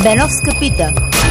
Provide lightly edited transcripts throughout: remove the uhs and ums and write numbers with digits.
Беновска пита.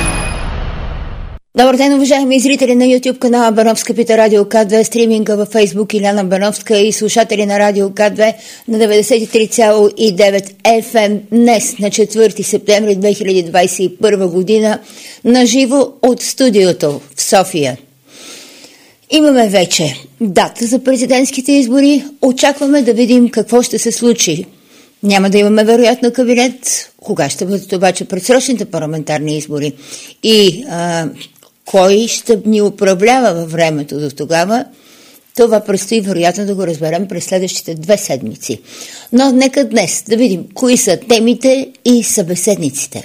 Добър ден, уважаеми зрители на YouTube канала Беновска пита Радио К2, стриминга във Facebook Иляна Беновска и слушатели на Радио К2 на 93,9 FM днес на 4 септември 2021 година на живо от студиото в София. Имаме вече дата за президентските избори. Очакваме да видим какво ще се случи. Няма да имаме вероятно кабинет. Кога ще бъдат обаче предсрочните парламентарни избори? И кой ще ни управлява във времето до тогава? Това предстои вероятно да го разберем през следващите 2 седмици. Но нека днес да видим кои са темите и събеседниците.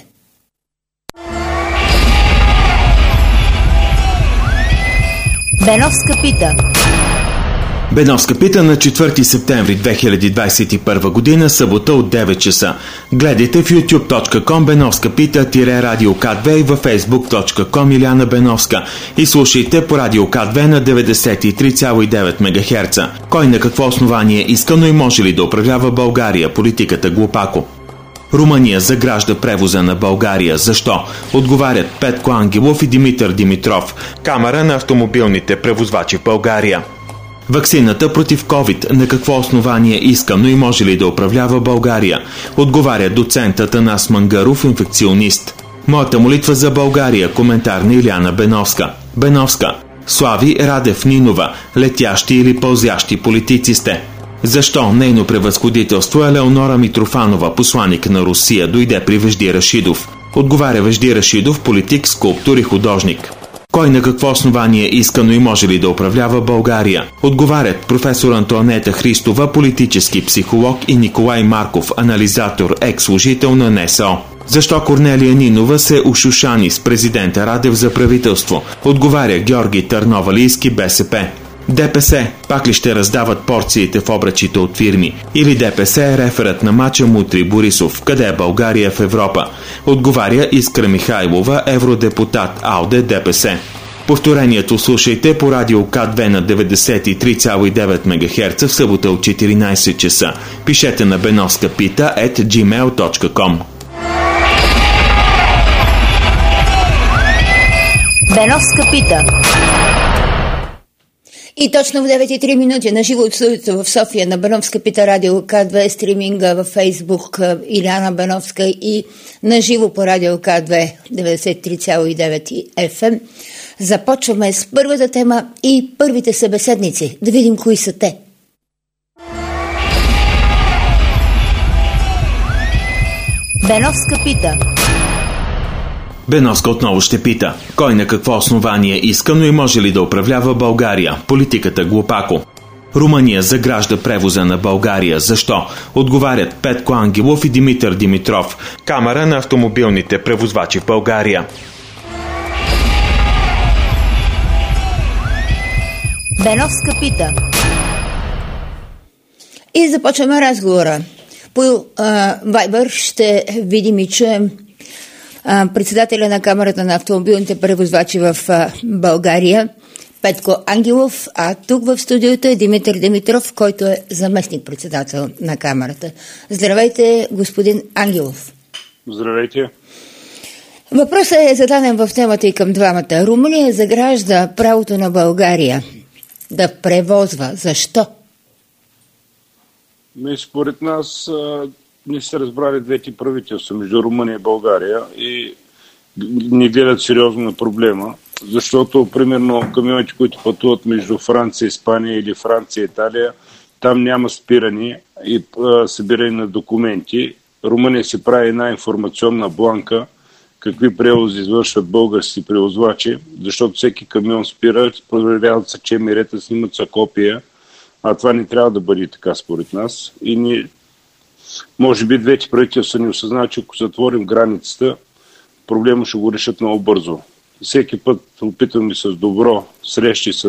Беновска пита. Беновска пита на 4 септември 2021 година, събота от 9 часа. Гледайте в youtube.com Беновска пита-радио К2 и във facebook.com Иляна Беновска и слушайте по Радио К2 на 93,9 МГц. Кой на какво основание искано и може ли да управлява България? Политиката глупако. Румъния загражда превоза на България. Защо? Отговарят Петко Ангелов и Димитър Димитров. Камара на автомобилните превозвачи в България. Ваксината против COVID на какво основание искано и може ли да управлява България? Отговаря доцентът Атанас Мангаров, инфекционист. Моята молитва за България. Коментар на Иляна Беновска. Беновска. Слави Радев Нинова. Летящи или пълзящи политици сте. Защо нейно превъзходителство Елеонора Митрофанова, посланик на Русия, дойде при Вежди Рашидов? Отговаря Вежди Рашидов, политик, скулптор и художник. Кой на какво основание искано и може ли да управлява България? Отговарят професор Антоанета Христова, политически психолог, и Николай Марков, анализатор, екс-служител на НСО. Защо Корнелия Нинова се ушушани с президента Радев за правителство? Отговаря Георги Търновалийски, БСП. ДПС пак ли ще раздават порциите в обръчите от фирми? Или ДПС е реферът на мача Мутри Борисов? Къде е България в Европа? Отговаря Искра Михайлова, евродепутат АЛДЕ ДПС. Повторението слушайте по Радио К2 на 93,9 МГц в събота от 14 часа. Пишете на benovskapita@gmail.com. Беновска пита. И точно в 9:03 минути на живо от студиото в София на Беновска пита Радио К2, стриминга във Фейсбук Иляна Беновска и на живо по Радио К2 93,9 FM. Започваме с първата тема и първите събеседници. Да видим кои са те. Беновска пита. Беновска отново ще пита. Кой на какво основание искано и може ли да управлява България? Политиката глупако. Румъния загражда превоза на България. Защо? Отговарят Петко Ангелов и Димитър Димитров. Камара на автомобилните превозвачи в България. Беновска пита. И започваме разговора. По Viber ще видим и чуем председателя на Камерата на автомобилните превозвачи в България Петко Ангелов, а тук в студиото е Димитър Димитров, който е заместник-председател на Камерата. Здравейте, господин Ангелов. Здравейте. Въпросът е зададен в темата и към двамата. Румъния загражда правото на България да превозва. Защо? Според нас не са разбрали двете правителства между Румъния и България и не гледат сериозно на проблема, защото, примерно, камионите, които пътуват между Франция и Испания или Франция и Италия, там няма спиране и събиране на документи. Румъния се прави една информационна бланка, какви превози извършват български превозвачи, защото всеки камион спира, проверяват са чемирета, снимат са копия, а това не трябва да бъде така според нас. И ние, може би двете правителства ни осъзнават, че ако затворим границата, проблема ще го решат много бързо. Всеки път опитваме с добро срещи с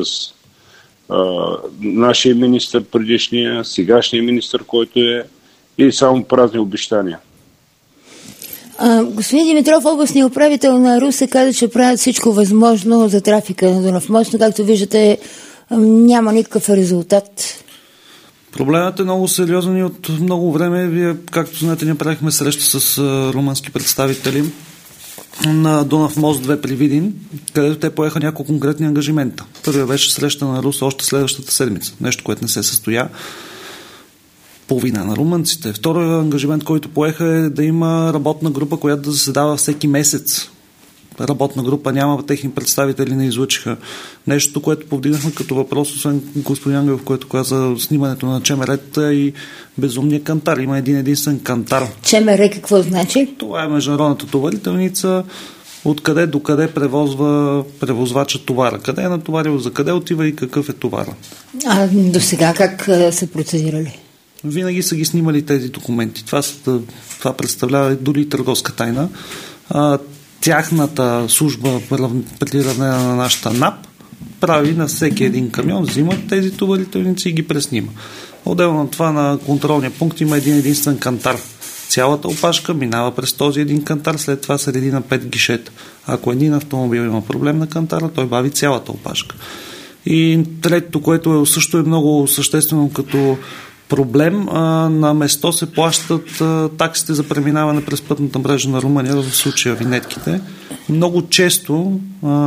нашия министър предишния, сегашния министър, който е, и само празни обещания. Господин Димитров, областният управител на Русе, каза, че правят всичко възможно за трафика на Дунав мост, но както виждате, няма никакъв резултат. Проблемът е много сериозен и от много време. Вие, както знаете, ние правихме среща с румънски представители на Дунав мост 2 при Видин, където те поеха няколко конкретни ангажимента. Първият беше среща на Русе още следващата седмица. Нещо, което не се състоя по вина на румънците. Вторият ангажимент, който поеха, е да има работна група, която да заседава всеки месец. Работна група няма, техни представители не излъчиха. Нещо, което повдигнахме като въпрос, освен господин Ангелов, който каза снимането на ЧМР и безумния кантар. Има един единствен кантар. ЧМР какво значи? Това е международната товарителница, откъде до къде превозва превозвача товара. Къде е натоварил, за къде отива и какъв е товара. А до сега как са процедирали? Винаги са ги снимали тези документи. Това представлява дори търговска тайна. Тяхната служба приравнена на нашата НАП прави на всеки един камион, взимат тези товарителници и ги преснима. Отделно на това на контролния пункт има един единствен кантар. Цялата опашка минава през този един кантар, след това се реди на 5 гишета. Ако един автомобил има проблем на кантара, той бави цялата опашка. И третото, което също е много съществено като проблем, на место се плащат таксите за преминаване през пътната мрежа на Румъния, в случая винетките. Много често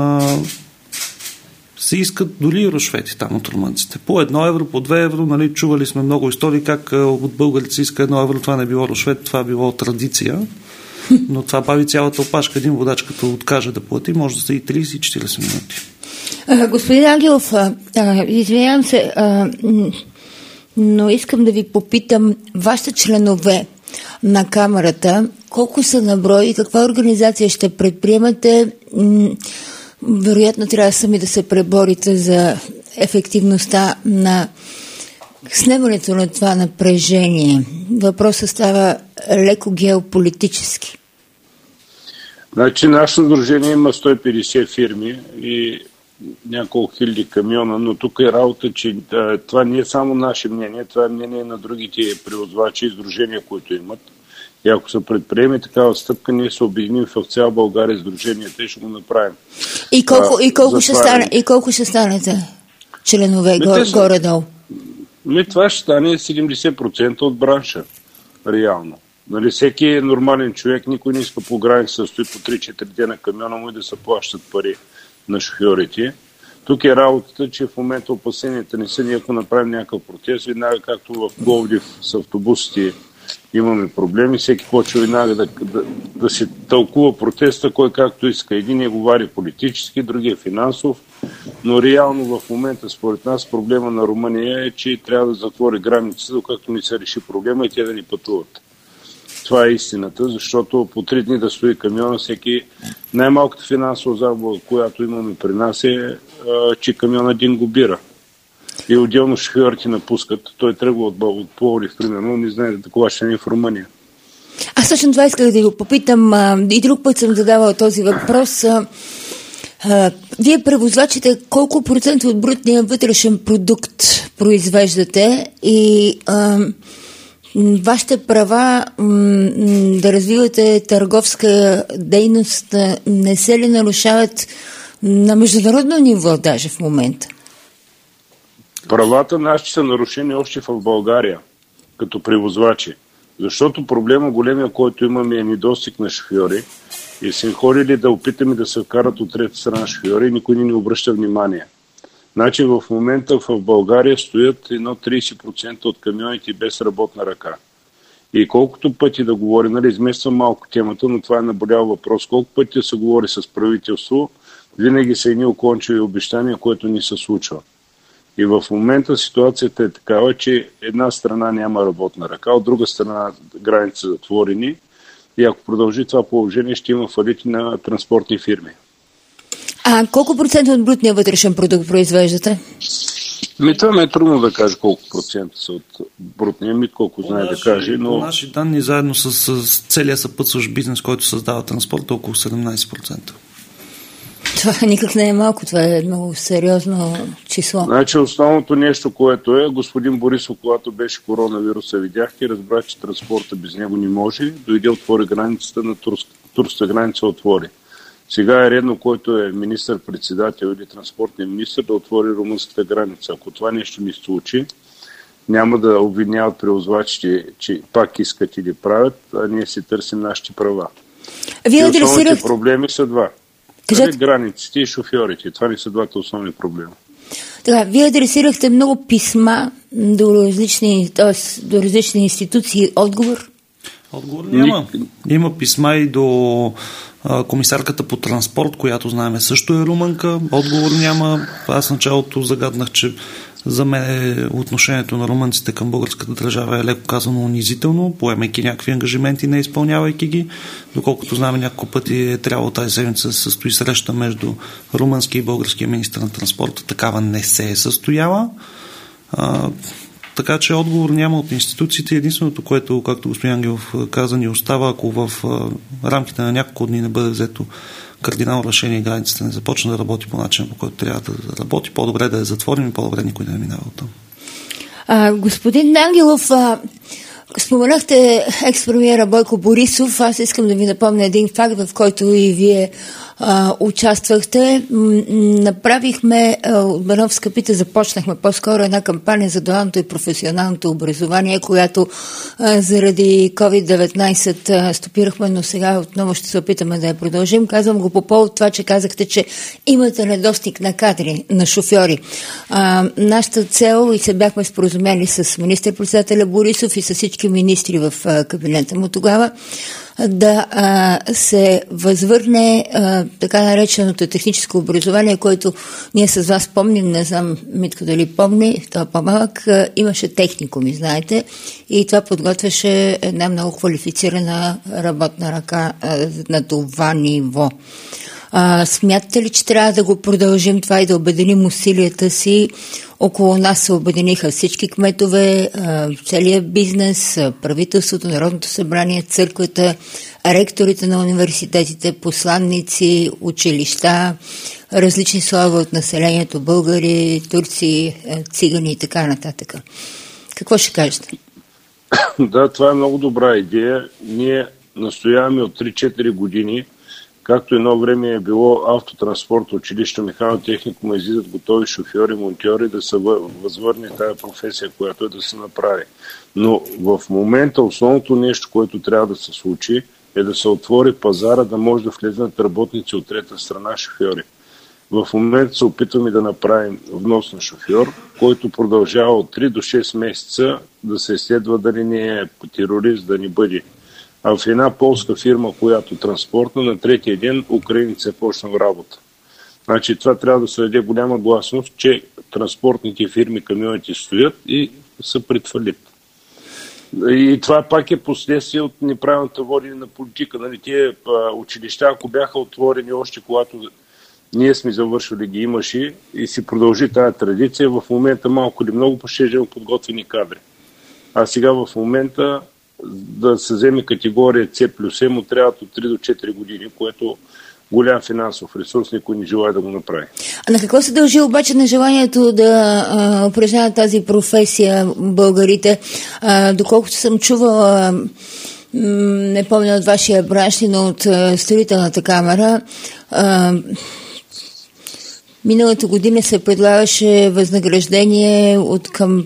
се искат дори рушвети там от румънците. По 1 евро, по 2 евро, нали, чували сме много истории как от българите се иска 1 евро, това не било рушвет, това било традиция, но това бави цялата опашка. Един водач като откаже да плати, може да са и 30-40 минути. Господин Ангелов, извинявам се, но искам да ви попитам, вашите членове на камерата, колко са на брой и каква организация ще предприемате? Вероятно трябва сами да се преборите за ефективността на снемането на това напрежение. Въпросът става леко геополитически. Значи, нашето сдружение има 150 фирми и няколко хиляди камиона, но тук е работа, че това не е само наше мнение, това е мнение на другите превозвачи и сдружения, които имат. И ако се предприеме такава стъпка, ние се обединим в цяла България сдруженията и ще го направим. И колко ще станете членове горе-долу? Това ще стане 70% от бранша, реално. Нали, всеки нормален човек, никой не иска по граница да стои по 3-4 дена камиона му и да се плащат пари на шофьорите. Тук е работата, че в момента опасенията не са, ние ако направим някакъв протест, веднага както в Пловдив с автобусите имаме проблеми, всеки почва веднага да се тълкува протеста, кой както иска. Един го вари политически, другия финансов, но реално в момента според нас проблема на Румъния е, че трябва да затвори границата, докато не се реши проблема и те да ни пътуват. Това е истината, защото по 3 дни да стои камиона, всеки най-малката финансова загуба, която имаме при нас е, че камиона един го бира. И отделно шофьорите напускат. Той тръгва от Пловдив, примерно, не знае да такова ще не е в Румъния. Аз точно това исках да го попитам. И друг път съм задавала този въпрос. Вие превозвачите колко процент от брутния вътрешен продукт произвеждате и вашите права да развивате търговска дейност не се ли нарушават на международно ниво даже в момента? Правата наши са нарушени още в България, като превозвачи. Защото проблема големия, който имаме е недостиг на шофьори и се ходили да опитаме да се вкарат от трета страна шофьори и никой не обръща внимание. Значи в момента в България стоят 30% от камионите без работна ръка. И колкото пъти да говори, нали, измествам малко темата, но това е наболял въпрос, колко пъти да се говори с правителство, винаги са едни уклончиви обещания, което ни се случва. И в момента ситуацията е такава, че една страна няма работна ръка, от друга страна граници затворени и ако продължи това положение, ще има фалити на транспортни фирми. А колко процента от брутния вътрешен продукт произвеждате? Това ме е трудно да кажа колко процента са от брутния мит, колко знае да каже. Но... По наши данни, заедно с целия съпътстващ бизнес, който създава транспорт, около 17%. Това никак не е малко, това е много сериозно число. Значи основното нещо, което е, господин Борисов, когато беше коронавируса, видяхте, разбра, че транспорта без него не може, дойде, отвори границата на турската граница, отвори. Сега е редно, който е министър-председател или транспортен министър, да отвори румънската граница. Ако това нещо ни случи, няма да обвиняват превозвачите, че пак искат или правят, а ние си търсим нашите права. Вие основните проблеми са два. Границите и шофьорите. Това не са двата основни проблема. Така, вие адресирахте много писма до различни институции. Отговор? Отговор няма. Има писма и до комисарката по транспорт, която знаем също е румънка. Отговор няма. Аз началото загаднах, че за мен отношението на румънците към българската държава е леко казано унизително, поемайки някакви ангажименти, не изпълнявайки ги. Доколкото знаме, няколко пъти е трябвало тази седмица да се състои среща между румънски и българския министър на транспорта. Такава не се е състояла. Така че отговор няма от институциите. Единственото, което, както господин Ангелов каза, ни остава, ако в рамките на няколко дни не бъде взето кардинално решение и границата не започне да работи по начин, по който трябва да работи, по-добре да я затворим и по-добре никой да не минава от там. Господин Ангелов, споменахте екс-премиера Бойко Борисов. Аз искам да ви напомня един факт, в който и вие участвахте. Направихме от Бановска пита, започнахме по-скоро една кампания за дуалното и професионалното образование, която заради COVID-19 стопирахме, но сега отново ще се опитаме да я продължим. Казвам го по повод това, че казахте, че имате недостиг на кадри, на шофьори. Нашата цел, и се бяхме споразумели с министър-председателя Борисов и с всички министри в кабинета му тогава, да се възвърне така нареченото техническо образование, което ние с вас помним, не знам Митко дали помни, това по-малък, имаше техникуми, знаете, и това подготвяше една много квалифицирана работна ръка на това ниво. Смятате ли, че трябва да го продължим това и да обединим усилията си? Около нас се обединиха всички кметове, целият бизнес, правителството, Народното събрание, църквата, ректорите на университетите, посланници, училища, различни слоеве от населението, българи, турци, цигани и така нататък. Какво ще кажете? Да, това е много добра идея. Ние настояваме от 3-4 години, както едно време е било автотранспорт, училище, механотехникума, излизат готови шофьори, монтьори, да се възвърне тая професия, която е да се направи. Но в момента основното нещо, което трябва да се случи, е да се отвори пазара, да може да влезнат работници от трета страна шофьори. В момента се опитваме да направим внос на шофьор, който продължава от 3 до 6 месеца да се изследва дали не е терорист, да ни бъде. А в една полска фирма, която транспортна, на третия ден украинец е почнал работа. Значи това трябва да се даде голяма гласност, че транспортните фирми, камионите стоят и са пред фалит. И това пак е последствие от неправилната водене на политика. Нали, тия училища, ако бяха отворени още когато ние сме завършили, ги имаше и си продължи тази традиция, в момента малко или много пошежено подготвени кадри. А сега в момента да се вземе категория C+E му трябват от 3 до 4 години, което голям финансов ресурс, никой не желая да го направи. А на какво се дължи обаче на желанието да упражняват тази професия българите? Доколкото съм чувала, не помня от вашия бранш, но от строителната камера, миналата година се предлагаше възнаграждение от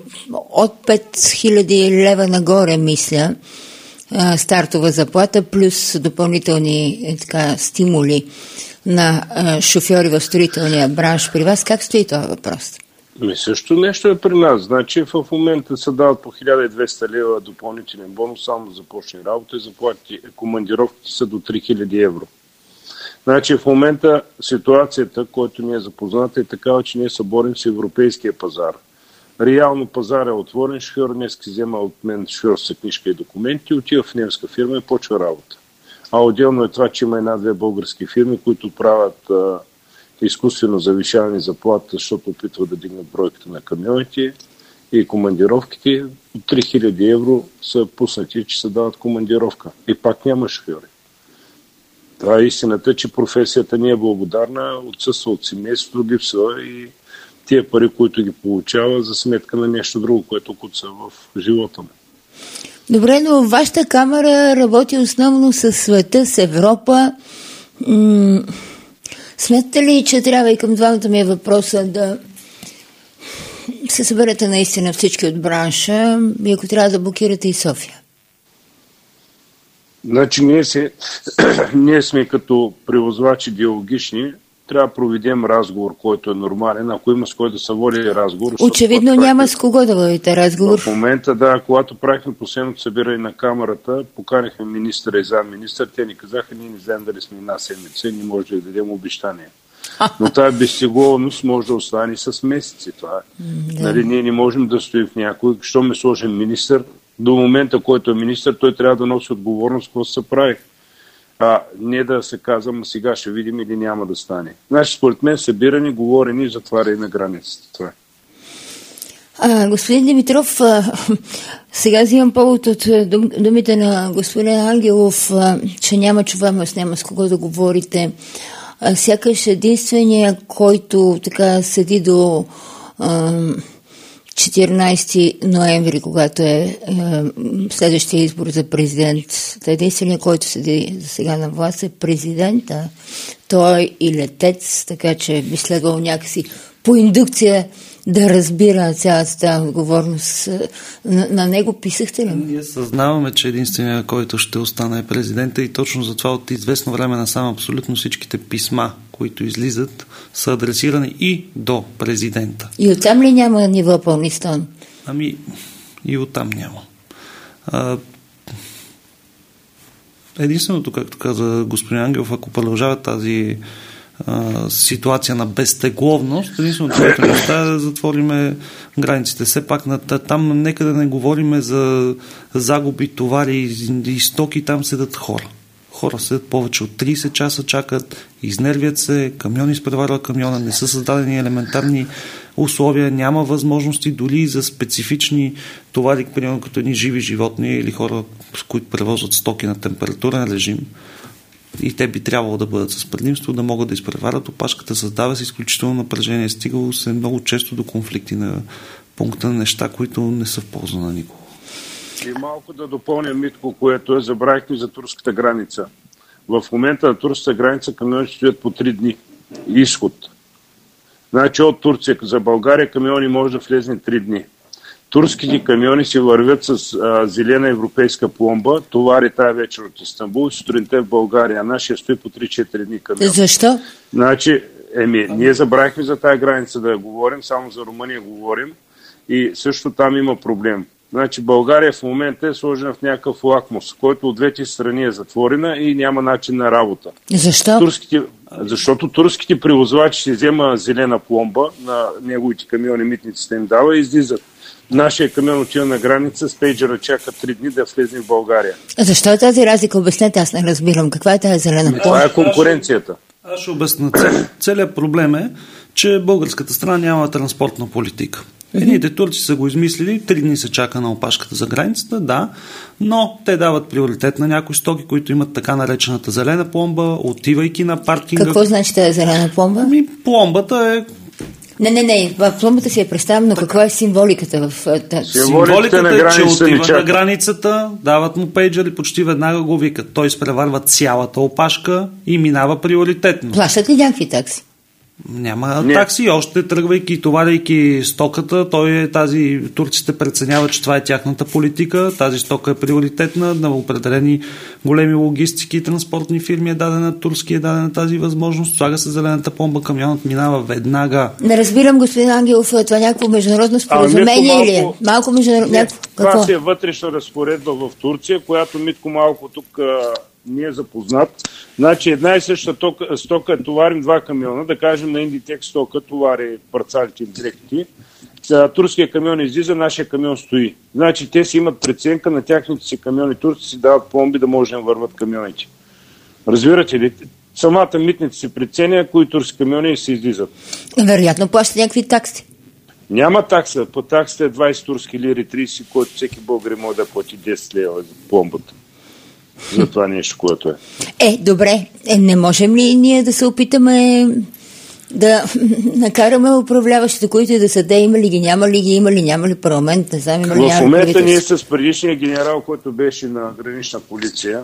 5000 лева нагоре, мисля, стартова заплата, плюс допълнителни стимули на шофьори в строителния бранш. При вас как стои този въпрос? Също нещо е при нас. Значи в момента се дават по 1200 лева допълнителен бонус, само да започне работа и заплати. Командировките са до 3000 евро. Значи в момента ситуацията, която ни е запозната, е такава, че ние се борим с европейския пазар. Реално пазар е отворен, шофьор днес взема от мен шофьор с книжка и документи, отива в немска фирма и почва работа. А отделно е това, че има една-две български фирми, които правят изкуствено завишаване заплата, защото опитват да дигнат бройката на камионите и командировките. От 3000 евро са пуснати, че се дават командировка. И пак няма шофьори. Това е истината, че професията ни е благодарна, отсъства от семейството, липсва и тия пари, които ги получава, за сметка на нещо друго, което куца в живота му. Добре, но вашата камера работи основно с света, с Европа. Смятате ли, че трябва и към двамата ми въпроса да се съберете наистина всички от бранша и ако трябва да блокирате и София? Значи ние сме като превозвачи диалогични, трябва да проведем разговор, който е нормален. Ако има с кой да се води разговор... Очевидно няма с кого да водите разговор. В момента, да, когато правихме последното събиране на камерата, поканихме министъра и замминистър, те ни казаха, ние не знаем дали сме една седмица и не може да дадем обещание. Но тази безсеговност може да остане с месеци. Това е. Нали, ние не можем да стоим в някой. Що ме сложим министър, до момента, който е министър, той трябва да носи отговорност, какво се прави. Не да се казвам, сега ще видим или няма да стане. Значи, според мен, събирани, говорени и затваряни на границата. Това е. Господин Димитров, сега взимам повод от думите на господин Ангелов, че няма чуваемост, няма с кого да говорите. Сякаш единствения, който така седи до 14 ноември, когато е следващия избор за президент. Единственият, който седи за сега на власт е президента. Той и летец, така че би следвало някакси по индукция да разбира цялата тази отговорност. На него писахте ли? Ние съзнаваме, че единственият, който ще остане е президента и точно затова от известно време насам абсолютно всичките писма, които излизат, са адресирани и до президента. И оттам ли няма ниво по-нистон? И оттам няма. Единственото, както каза господин Ангелов, ако продължава тази ситуация на безтегловност, единственото, което ни остава да затвориме границите. Все пак там нека да не говорим за загуби, товари и стоки, там седат хора. Хора седат повече от 30 часа, чакат, изнервят се, камион изпреварва камиона, не са създадени елементарни условия, няма възможности дори за специфични товари, примерно като едни живи животни или хора, с които превозват стоки на температурен режим. И те би трябвало да бъдат с предимство, да могат да изпреварят опашката, създава се изключително напрежение, стигало се много често до конфликти на пункта на неща, които не са в полза на никого. И малко да допълня, Митко, което забравихме за турската граница. В момента на турската граница камионите стоят по 3 дни. Изход. Значи от Турция за България камиони може да влезне 3 дни. Турските камиони си вървят с зелена европейска пломба, товари тая вечер от Истанбул, сутринта в България. Нашия стои по 3-4 дни камион. Защо? Значи, ние забравихме за тая граница да говорим, само за Румъния говорим и също там има проблем. Значи България в момента е сложена в някакъв лакмус, който от двете страни е затворена и няма начин на работа. Защо? Защото турските превозвачи си взема зелена пломба на неговите камиони, митницата им дава и излизат. Нашия камион отива на граница, стейджера чака 3 дни да влезе в България. Защо е тази разлика? Обяснете, аз не разбирам. Каква е тази зелена пломба? Това е конкуренцията. Аз ще обясня. Целият проблем е, че българската страна няма транспортна политика. Едните турци са го измислили, 3 дни се чака на опашката за границата, да, но те дават приоритет на някои стоки, които имат така наречената зелена пломба, отивайки на паркинга. Какво значи тази зелена пломба? Пломбата е... Не, в пломбата си я представям, но каква е символиката в тази? Символиката е, че отива на границата, дават му пейджер и почти веднага го викат. Той изпреварва цялата опашка и минава приоритетно. Плащат ли някакви такси? Няма такси, още тръгвайки, товаряйки стоката, турците преценяват, че това е тяхната политика, тази стока е приоритетна, на определени големи логистики и транспортни фирми е дадена, турски е дадена тази възможност, слага се зелената пломба, камионът минава веднага. Не разбирам, господин Ангелов, това някакво международно споразумение или е? Малко международно... Това си е вътрешна разпоредба в Турция, която Митко малко тук... не е запознат. Значи една и съща стока е товарим 2 камиона, да кажем на Индитекс стока товари парцалите директни. Турския камион излиза, нашия камион стои. Значи те си имат преценка на тяхните си камиони. Турци си дават пломби да може да върват камионите. Разбирате ли? Самата митница си преценя, кои турски камиони се излизат. Вероятно плащат някакви такси. Няма такса. По таксата е 20 турски лири, 30, който всеки българин може да плати 10 лева за пломбата. За това нещо, което е. Добре. Не можем ли ние да се опитаме да накараме управляващите, които и да са де, има ли ги, няма ли парламент, не знам, има ли в момента ние с предишния генерал, който беше на гранична полиция,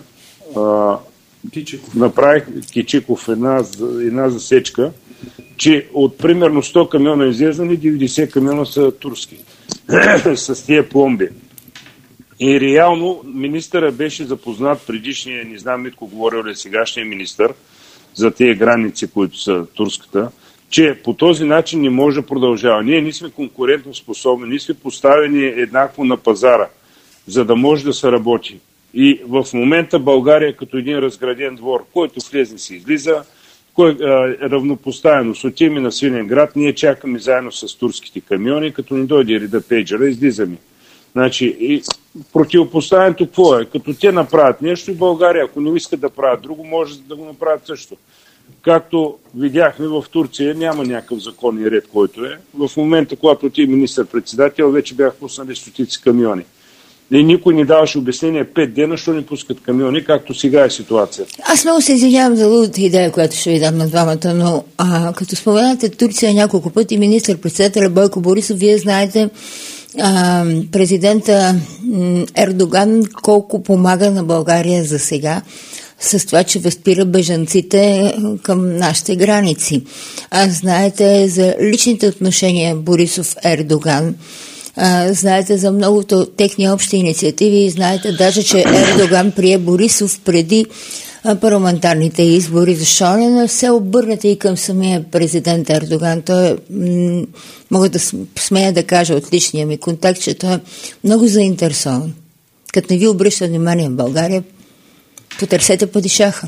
направих Кичиков една засечка, че от примерно 100 камиона излезани, 90 камиона са турски. С тия пломби. И реално министъра беше запознат предишния, не знам Митко говорил ли сегашния министър за тези граници, които са турската, че по този начин не може да продължава. Ние не сме конкурентно способни, ние сме поставени еднакво на пазара, за да може да се работи. И в момента България като един разграден двор, който влезе се излиза, равнопоставеност отиваме на Свиленград, ние чакаме заедно с турските камиони, като ни дойде реда пейджера, излизаме. Значи, и противопоставянето какво е? Като те направят нещо в България, ако не искат да правят друго, може да го направят също. Както видяхме в Турция, няма някакъв законен ред, който е. В момента, когато ти министър-председател, вече бях пуснали стотици камиони. И никой не даваше обяснение 5 дена, що не пускат камиони, както сега е ситуацията. Аз много се извинявам за лудата идея, която ще ви дам на двамата, но като споменате Турция няколко пъти, министър-председателя Бойко Борисов, вие знаете президента Ердоган колко помага на България за сега с това, че възпира бежанците към нашите граници. Знаете за личните отношения Борисов-Ердоган, знаете за многото техни общи инициативи, знаете даже, че Ердоган прие Борисов преди парламентарните избори. Защо не се обърнете и към самия президент Ердоган? Той мога да смея да кажа от личния ми контакт, че той е много заинтересован. Като не ви обръща внимание в България, потърсете падишаха.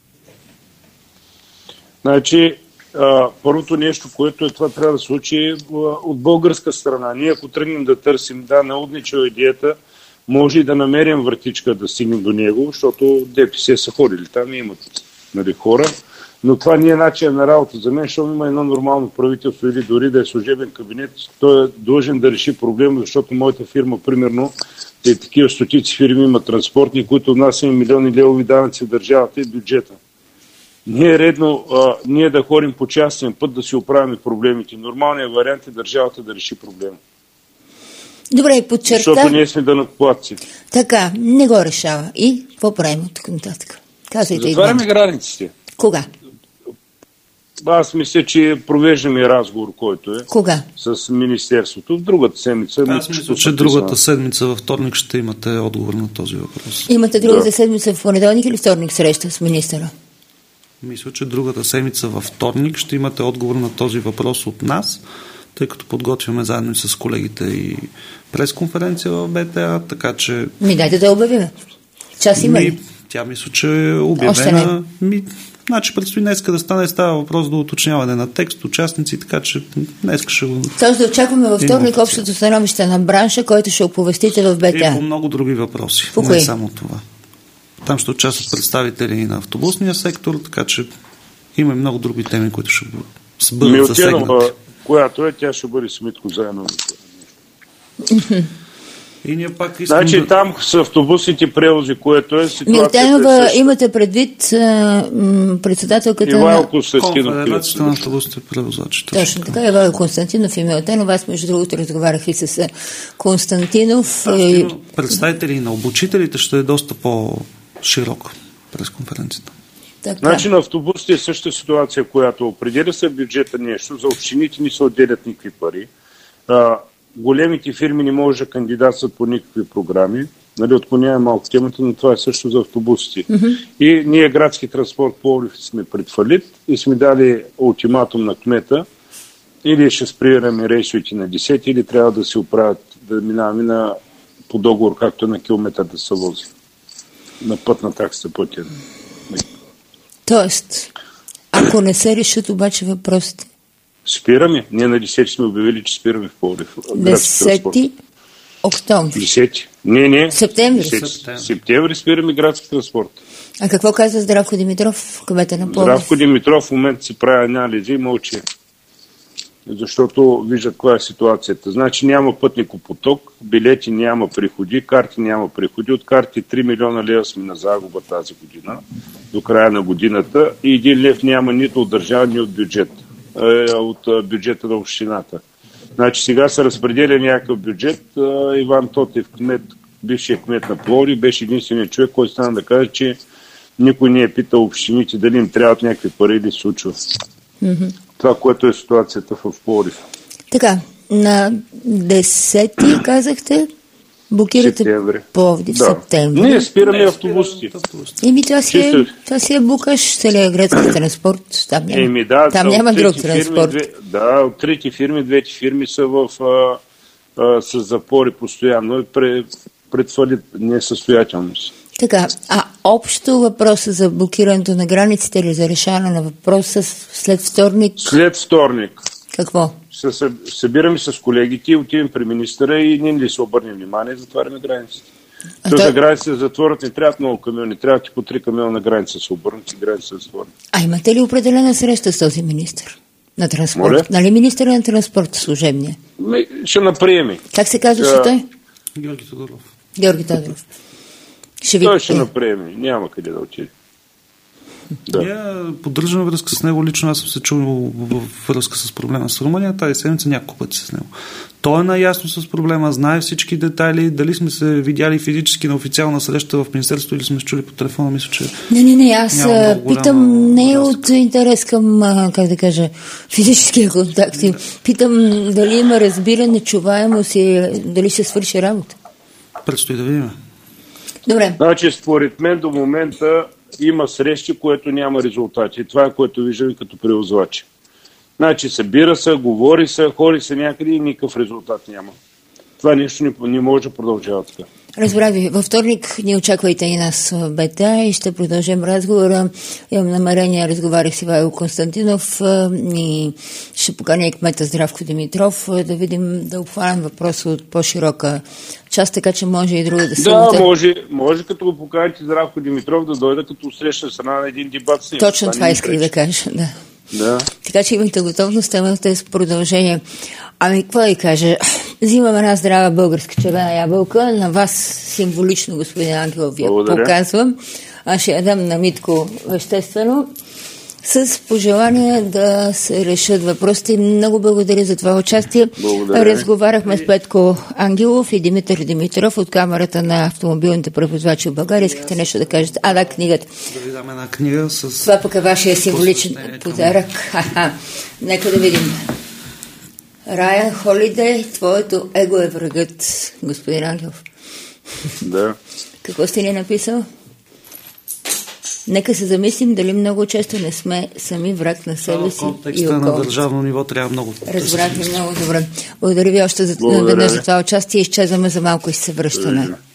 Значи, първото нещо, което е това, трябва да се случи от българска страна. Ние, ако тръгнем да търсим, наудничава идеята, може и да намерим вратичка да стигнем до него, защото ДПС са ходили там и имат хора. Но това не е начин на работа за мен, защото има едно нормално правителство или дори да е служебен кабинет, той е длъжен да реши проблема, защото моята фирма, примерно, такива стотици фирми имат транспортни, които внасяме милиони левови данъци в държавата и бюджета. Не е редно ние да ходим по частен път да си оправим проблемите. Нормалният вариант е държавата да реши проблема. Добре, подчерта. Защото ние сме данъкоплатци. Така, не го решава. И какво правим от тук нататък? Казвайте. Затваряме границите. Кога? Аз мисля, че провеждаме разговор, който е. Кога? С Министерството. В другата седмица. Аз мисля, че другата седмица във вторник ще имате отговор на този въпрос. Имате другата седмица в понеделник или вторник среща с министъра? Мисля, че другата седмица във вторник ще имате отговор на този въпрос от нас, тъй като подготвяме заедно с колегите и пресконференция в БТА, така че... Дайте да обявиме. Час има ли? Тя мисля, че е обявена. Значи предстои днеска да стане, става въпрос до уточняване на текст, участници, така че днеска ще го... Тоест да очакваме във вторник общото становище на бранша, който ще оповестите в БТА. И по много други въпроси. Не само това. Там ще участват представители на автобусния сектор, така че има и много други теми, които ще бъдат засегнати. Която е, тя ще бъде с Митко заедно. И ние пак искам значи там с автобусните превози, което е ситуацията... Милтенова, имате предвид председателката на Конфедерацията на автобусните превозачи. Точно така, Ивайло Константинов и Милтенова. Аз между другото разговарях и с Константинов. Представители на обучителите ще е доста по-широко през конференцията. Така. Значи на автобусите е същата ситуация, която определя се бюджета нещо, за общините не се отделят никакви пари. Големите фирми не може да кандидатстват по никакви програми. Отклоняваме малко темата, но това е също за автобусите. И ние градски транспорт Пловдив сме пред фалит и сме дали ултиматум на кмета или ще спираме рейсовете на 10, или трябва да се оправят, да минаваме по договор, както на километър да се вози. На пътна такса пътя. Тоест, ако не се решат обаче въпросите? Спираме. Ние на 10 сме обявили, че спираме в Пловдив. 10 октомври. 10. Не. Септември. Септември спираме градски транспорт. А какво казва Здравко Димитров, кмета на Пловдив? Здравко Димитров в момента си прави анализи и мълчи. Защото виждат каква е ситуацията. Значи няма пътникопоток, билети няма приходи, карти няма приходи. От карти 3 милиона лева сме на загуба тази година, до края на годината, и 1 лев няма нито от държава, ни от бюджет. От бюджета на общината. Значи сега се разпределя някакъв бюджет. Иван Тотев, бившият кмет на Пловдив, беше единственият човек, който стана да каже, че никой не е питал общините дали им трябват някакви пари или се случва. Това, което е ситуацията в Пловдив. Така, на 10-ти казахте? Блокирате Пловдив в септември. Ние спираме автобусите. Това си е букаш целия градски транспорт. Там няма друг транспорт. От трети фирми, двете фирми са с запори постоянно и пред несъстоятелност. Така, общо въпроса за блокирането на границите или за решаване на въпроса след вторник? След вторник. Какво? Събираме с колегите, отиваме при министъра и ние ли се обърнем внимание, затваряме границите. За границите затворят, не трябват много камиони, трябва по 3 камиона на граница се обърнат и граница се затворят. Имате ли определена среща с този министър на транспорт? Нали министър на транспорт служебния? Ще наприеме. Как се казваше той? Георги Тодоров. Той ще наприеме, няма къде да отиде. Ние поддържаме връзка с него. Лично аз съм се чул във връзка с проблема с Румъния. Тази седмица няколко пъти с него. Той е наясно с проблема, знае всички детайли. Дали сме се видяли физически на официална среща в министерството или сме чули по телефона, мисля, че... Не, аз питам не от интерес към, физическия контакт. Питам дали има разбиране, чуваемост и дали ще свърши работа. Предстои да видим. Добре. Значи, според мен до момента има срещи, което няма резултати. Това е което виждаме като превозвачи. Значи, събира се, говори се, ходи се някъде и никакъв резултат няма. Това нещо не може да продължава така. Разбрах ви. Във вторник ни очаквайте и нас в БТ и ще продължим разговора. Имам намерение, разговарях с Ивайло Константинов и ще поканя и кмета Здравко Димитров да видим, да обхванем въпроса от по-широка част, така че може и друга да се... Да, може като го поканите Здравко Димитров да дойде като среща страна на един дебат с ним. Точно това исках да кажа, да. Така че имайте готовност, темата е с продължение. Какво да кажа? Взимам една здрава българска червена ябълка. На вас символично, господин Ангелов, ви показвам. Аз ще я дам на Митко естествено. С пожелание да се решат въпросите. Много благодаря за това участие. Разговаряхме с Петко Ангелов и Димитър Димитров от Камерата на автомобилните превозвачи в България. Искахте нещо да кажете? Книгата. Да ви дам една книга с... Това пък е вашия символичен подарък. Нека да видим. Райан Холидей, твоето его е врагът, господин Ангелов. Да. Какво сте ни написал? Нека се замислим дали много често не сме сами враг на себе си и контекста на държавно ниво трябва много. Разбрах ви много добре. Благодаря ви още за това участие. Изчезваме за малко и се връщаме.